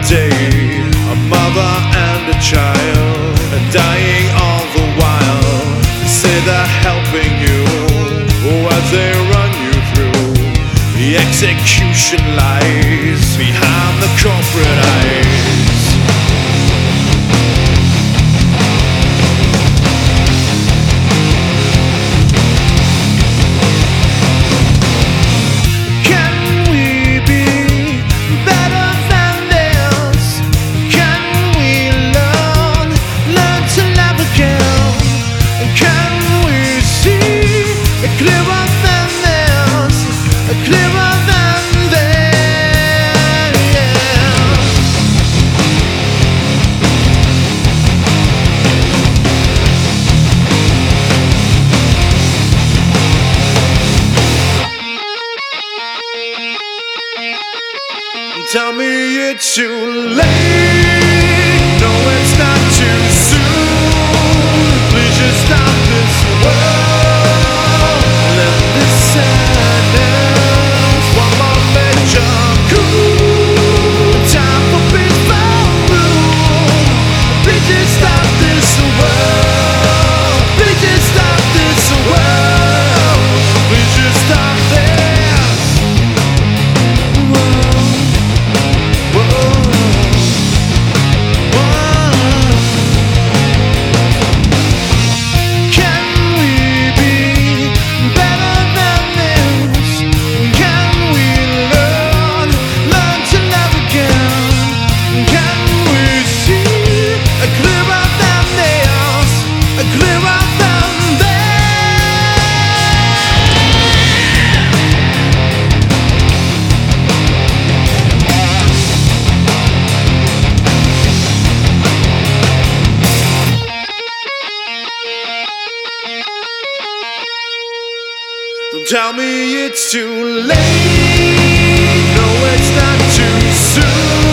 day, a mother and a child are dying all the while. They say they're helping you as they run you through. The execution lies behind the corporate eyes. Tell me it's too late. No, it's not too soon. Please just stop this world. Let this sadness one more major coup. Time for peaceful rule. Please just stop this world. Please just stop this world. Please just stop this. Don't tell me it's too late. No, it's not too soon.